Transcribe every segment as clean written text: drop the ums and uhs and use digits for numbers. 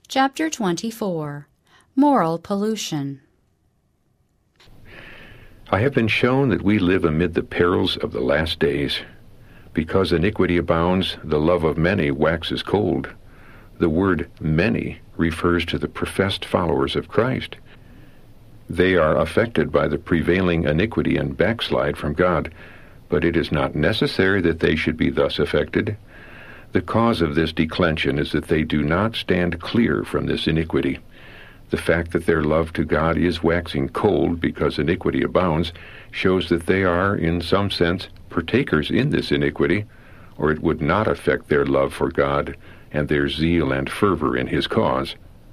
Chapter 24. Moral Pollution. I have been shown that we live amid the perils of the last days. Because iniquity abounds, the love of many waxes cold. The word many refers to the professed followers of Christ. They are affected by the prevailing iniquity and backslide from God, but it is not necessary that they should be thus affected. The cause of this declension is that they do not stand clear from this iniquity. The fact that their love to God is waxing cold because iniquity abounds shows that they are, in some sense, partakers in this iniquity, or it would not affect their love for God and their zeal and fervor in His cause.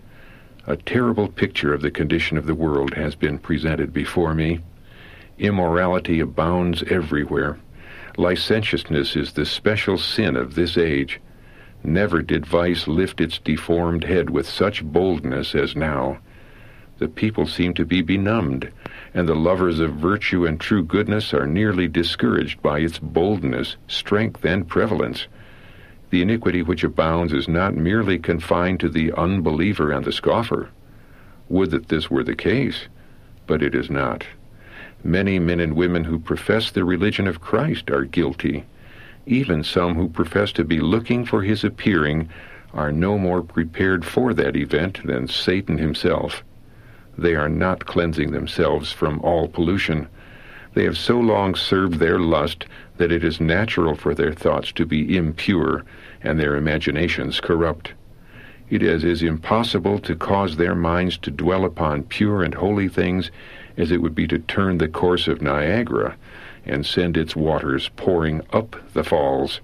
A terrible picture of the condition of the world has been presented before me. Immorality abounds everywhere. Licentiousness is the special sin of this age. Never did vice lift its deformed head with such boldness as now. The people seem to be benumbed, and the lovers of virtue and true goodness are nearly discouraged by its boldness, strength, and prevalence. The iniquity which abounds is not merely confined to the unbeliever and the scoffer. Would that this were the case, but it is not. Many men and women who profess the religion of Christ are guilty. Even some who profess to be looking for His appearing are no more prepared for that event than Satan himself. They are not cleansing themselves from all pollution. They have so long served their lust that it is natural for their thoughts to be impure and their imaginations corrupt. It is impossible to cause their minds to dwell upon pure and holy things as it would be to turn the course of Niagara and send its waters pouring up the falls.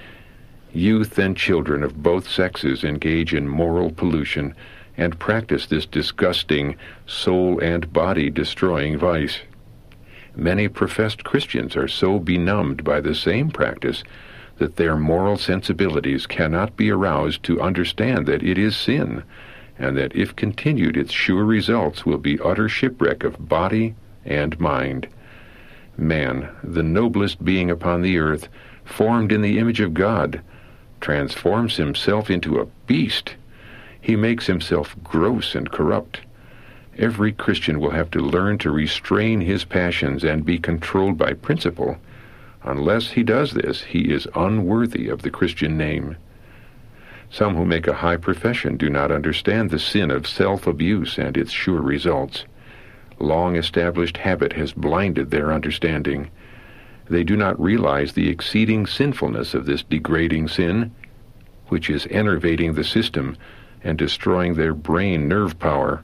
Youth and children of both sexes engage in moral pollution and practice this disgusting, soul and body destroying vice. Many professed Christians are so benumbed by the same practice that their moral sensibilities cannot be aroused to understand that it is sin, and that if continued its sure results will be utter shipwreck of body and mind. Man, the noblest being upon the earth, formed in the image of God, transforms himself into a beast. He makes himself gross and corrupt. Every Christian will have to learn to restrain his passions and be controlled by principle. Unless he does this, he is unworthy of the Christian name. Some who make a high profession do not understand the sin of self-abuse and its sure results. Long-established habit has blinded their understanding. They do not realize the exceeding sinfulness of this degrading sin, which is enervating the system and destroying their brain nerve power.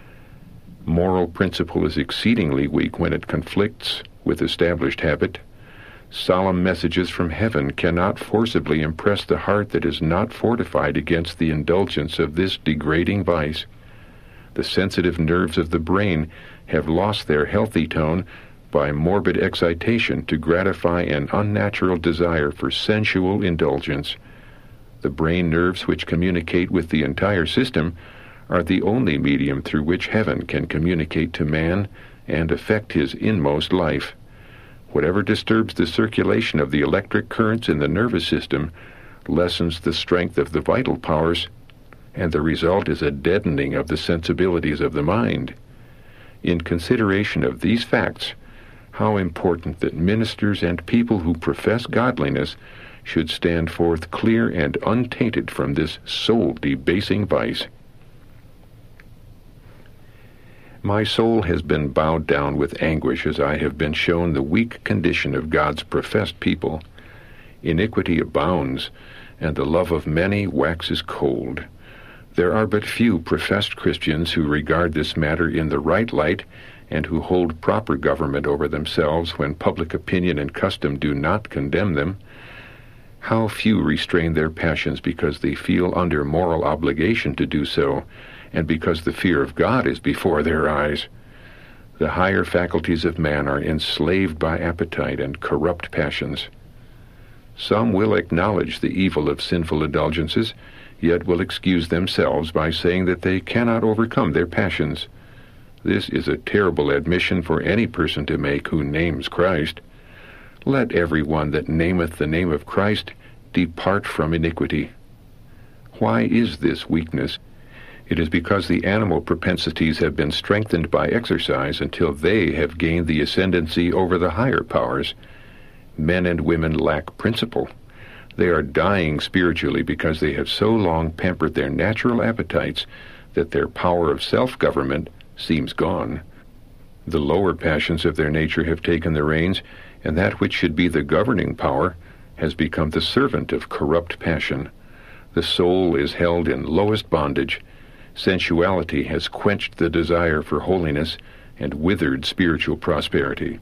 Moral principle is exceedingly weak when it conflicts with established habit. Solemn messages from heaven cannot forcibly impress the heart that is not fortified against the indulgence of this degrading vice. The sensitive nerves of the brain have lost their healthy tone by morbid excitation to gratify an unnatural desire for sensual indulgence. The brain nerves which communicate with the entire system are the only medium through which heaven can communicate to man and affect his inmost life. Whatever disturbs the circulation of the electric currents in the nervous system lessens the strength of the vital powers, and the result is a deadening of the sensibilities of the mind. In consideration of these facts, how important that ministers and people who profess godliness should stand forth clear and untainted from this soul-debasing vice. My soul has been bowed down with anguish as I have been shown the weak condition of God's professed people. Iniquity abounds, and the love of many waxes cold. There are but few professed Christians who regard this matter in the right light and who hold proper government over themselves when public opinion and custom do not condemn them. How few restrain their passions because they feel under moral obligation to do so, and because the fear of God is before their eyes. The higher faculties of man are enslaved by appetite and corrupt passions. Some will acknowledge the evil of sinful indulgences, yet will excuse themselves by saying that they cannot overcome their passions. This is a terrible admission for any person to make who names Christ. Let every one that nameth the name of Christ depart from iniquity. Why is this weakness? It is because the animal propensities have been strengthened by exercise until they have gained the ascendancy over the higher powers. Men and women lack principle. They are dying spiritually because they have so long pampered their natural appetites that their power of self-government seems gone. The lower passions of their nature have taken the reins, and that which should be the governing power has become the servant of corrupt passion. The soul is held in lowest bondage. Sensuality has quenched the desire for holiness and withered spiritual prosperity.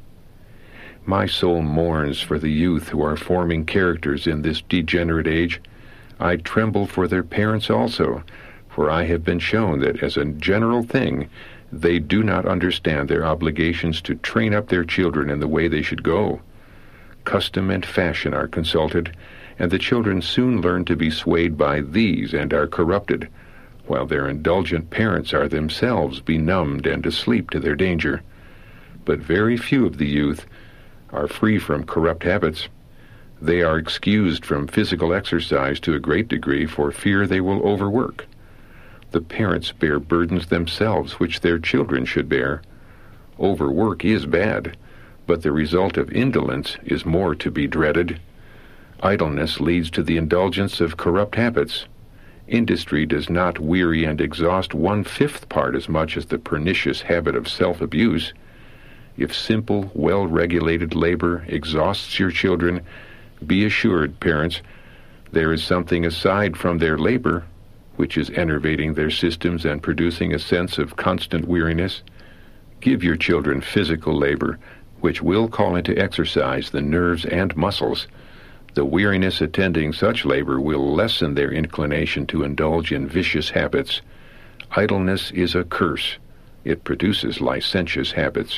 My soul mourns for the youth who are forming characters in this degenerate age. I tremble for their parents also, for I have been shown that as a general thing, they do not understand their obligations to train up their children in the way they should go. Custom and fashion are consulted, and the children soon learn to be swayed by these and are corrupted, while their indulgent parents are themselves benumbed and asleep to their danger. But very few of the youth are free from corrupt habits. They are excused from physical exercise to a great degree for fear they will overwork. The parents bear burdens themselves which their children should bear. Overwork is bad, but the result of indolence is more to be dreaded. Idleness leads to the indulgence of corrupt habits. Industry does not weary and exhaust 1/5 part as much as the pernicious habit of self-abuse. If simple, well-regulated labor exhausts your children, be assured, parents, there is something aside from their labor which is enervating their systems and producing a sense of constant weariness. Give your children physical labor, which will call into exercise the nerves and muscles. The weariness attending such labor will lessen their inclination to indulge in vicious habits. Idleness is a curse. It produces licentious habits.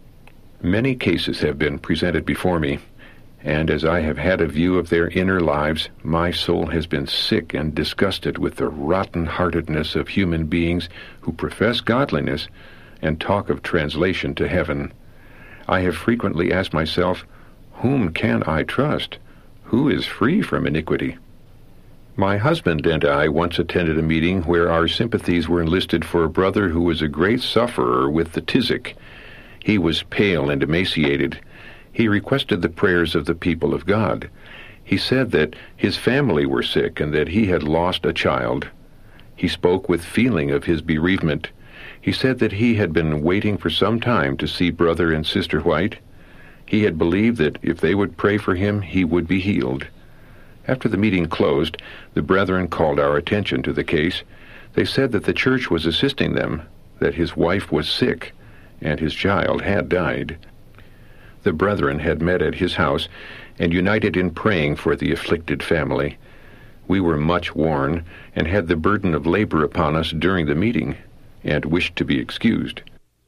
Many cases have been presented before me, and as I have had a view of their inner lives, my soul has been sick and disgusted with the rotten-heartedness of human beings who profess godliness and talk of translation to heaven. I have frequently asked myself, whom can I trust? Who is free from iniquity? My husband and I once attended a meeting where our sympathies were enlisted for a brother who was a great sufferer with the tizzic. He was pale and emaciated. He requested the prayers of the people of God. He said that his family were sick and that he had lost a child. He spoke with feeling of his bereavement. He said that he had been waiting for some time to see Brother and Sister White. He had believed that if they would pray for him, he would be healed. After the meeting closed, the brethren called our attention to the case. They said that the church was assisting them, that his wife was sick, and his child had died. The brethren had met at his house and united in praying for the afflicted family. We were much worn and had the burden of labor upon us during the meeting, and wished to be excused.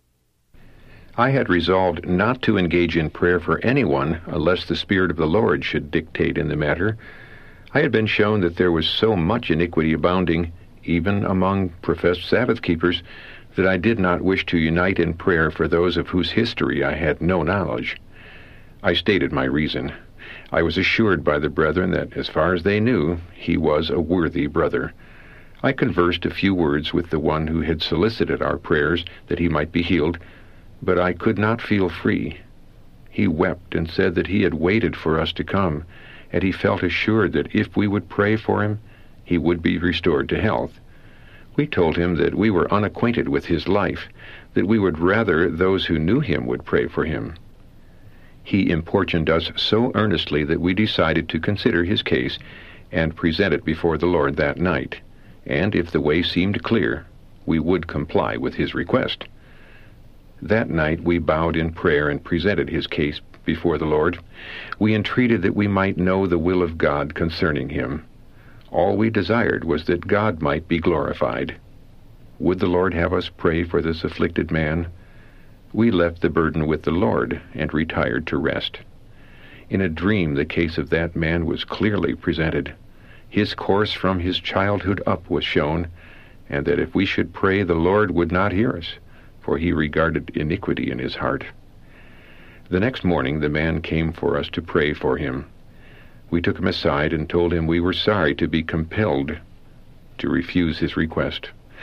I had resolved not to engage in prayer for anyone unless the Spirit of the Lord should dictate in the matter. I had been shown that there was so much iniquity abounding, even among professed Sabbath-keepers, that I did not wish to unite in prayer for those of whose history I had no knowledge. I stated my reason. I was assured by the brethren that, as far as they knew, he was a worthy brother. I conversed a few words with the one who had solicited our prayers that he might be healed, but I could not feel free. He wept and said that he had waited for us to come, and he felt assured that if we would pray for him, he would be restored to health. We told him that we were unacquainted with his life, that we would rather those who knew him would pray for him. He importuned us so earnestly that we decided to consider his case and present it before the Lord that night, and if the way seemed clear, we would comply with his request. That night we bowed in prayer and presented his case before the Lord. We entreated that we might know the will of God concerning him. All we desired was that God might be glorified. Would the Lord have us pray for this afflicted man? We left the burden with the Lord and retired to rest. In a dream the case of that man was clearly presented. His course from his childhood up was shown, and that if we should pray, the Lord would not hear us, for he regarded iniquity in his heart. The next morning the man came for us to pray for him. We took him aside and told him we were sorry to be compelled to refuse his request.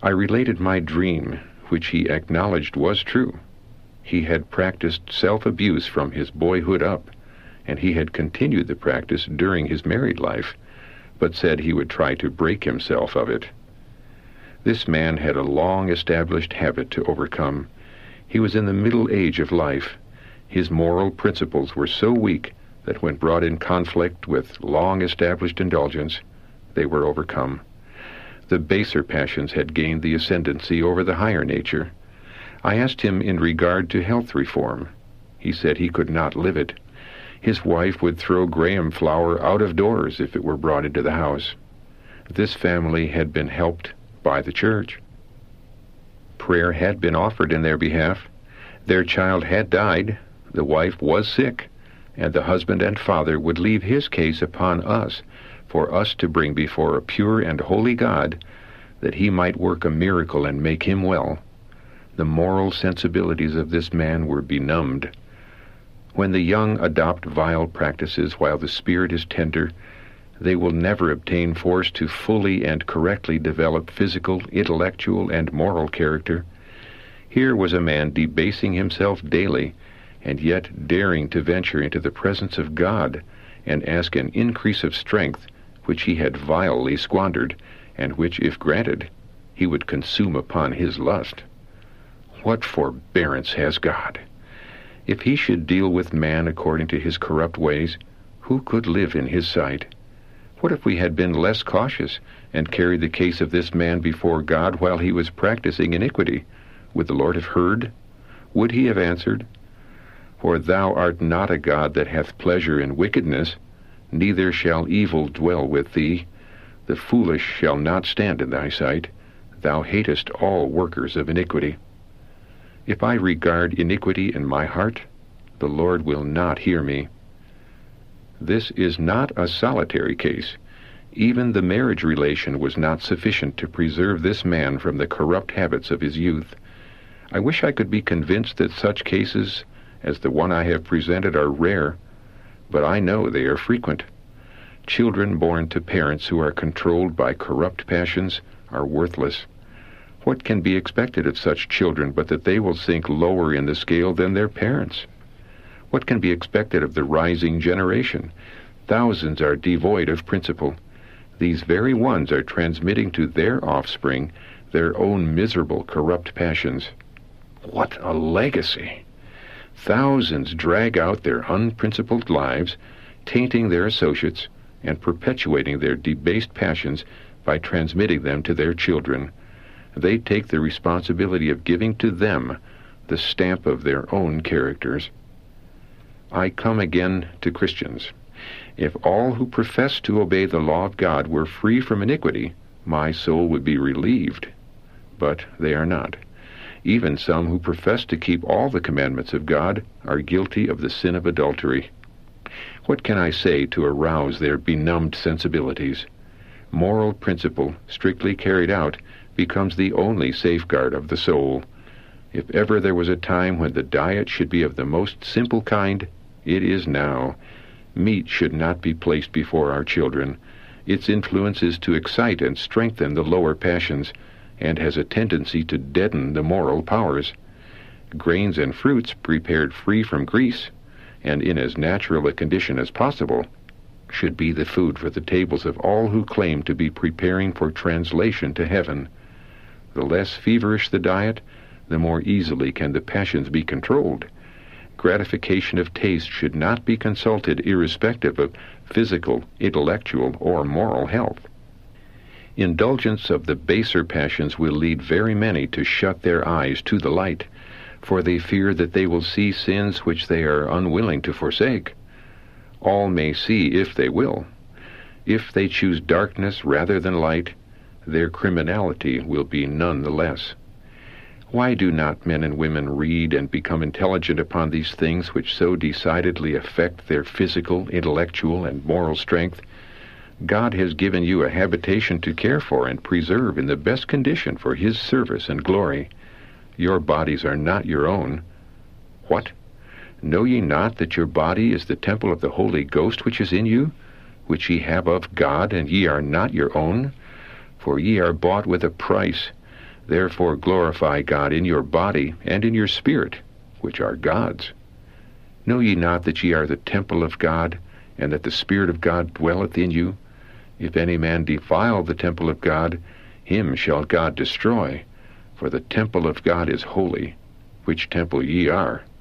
I related my dream, which he acknowledged was true. He had practiced self-abuse from his boyhood up, and he had continued the practice during his married life, but said he would try to break himself of it. This man had a long-established habit to overcome. He was in the middle age of life. His moral principles were so weak that when brought in conflict with long-established indulgence, they were overcome. The baser passions had gained the ascendancy over the higher nature. I asked him in regard to health reform. He said he could not live it. His wife would throw graham flour out of doors if it were brought into the house. This family had been helped by the church. Prayer had been offered in their behalf. Their child had died, the wife was sick, and the husband and father would leave his case upon us, for us to bring before a pure and holy God, that he might work a miracle and make him well. The moral sensibilities of this man were benumbed. When the young adopt vile practices while the spirit is tender, they will never obtain force to fully and correctly develop physical, intellectual, and moral character. Here was a man debasing himself daily, and yet daring to venture into the presence of God and ask an increase of strength which he had vilely squandered, and which, if granted, he would consume upon his lust. What forbearance has God! If he should deal with man according to his corrupt ways, who could live in his sight? What if we had been less cautious, and carried the case of this man before God while he was practicing iniquity? Would the Lord have heard? Would he have answered? For thou art not a God that hath pleasure in wickedness, neither shall evil dwell with thee. The foolish shall not stand in thy sight. Thou hatest all workers of iniquity. If I regard iniquity in my heart, the Lord will not hear me. This is not a solitary case. Even the marriage relation was not sufficient to preserve this man from the corrupt habits of his youth. I wish I could be convinced that such cases as the one I have presented are rare, but I know they are frequent. Children born to parents who are controlled by corrupt passions are worthless. What can be expected of such children but that they will sink lower in the scale than their parents? What can be expected of the rising generation? Thousands are devoid of principle. These very ones are transmitting to their offspring their own miserable, corrupt passions. What a legacy! Thousands drag out their unprincipled lives, tainting their associates and perpetuating their debased passions by transmitting them to their children. They take the responsibility of giving to them the stamp of their own characters. I come again to Christians. If all who profess to obey the law of God were free from iniquity, my soul would be relieved. But they are not. Even some who profess to keep all the commandments of God are guilty of the sin of adultery. What can I say to arouse their benumbed sensibilities? Moral principle, strictly carried out, becomes the only safeguard of the soul. If ever there was a time when the diet should be of the most simple kind, it is now. Meat should not be placed before our children. Its influence is to excite and strengthen the lower passions, and has a tendency to deaden the moral powers. Grains and fruits prepared free from grease, and in as natural a condition as possible, should be the food for the tables of all who claim to be preparing for translation to heaven. The less feverish the diet, the more easily can the passions be controlled. Gratification of taste should not be consulted irrespective of physical, intellectual, or moral health. Indulgence of the baser passions will lead very many to shut their eyes to the light, for they fear that they will see sins which they are unwilling to forsake. All may see if they will. If they choose darkness rather than light, their criminality will be none the less. Why do not men and women read and become intelligent upon these things which so decidedly affect their physical, intellectual, and moral strength? God has given you a habitation to care for and preserve in the best condition for His service and glory. Your bodies are not your own. What? Know ye not that your body is the temple of the Holy Ghost which is in you, which ye have of God, and ye are not your own? For ye are bought with a price. Therefore glorify God in your body and in your spirit, which are God's. Know ye not that ye are the temple of God, and that the Spirit of God dwelleth in you? If any man defile the temple of God, him shall God destroy. For the temple of God is holy, which temple ye are.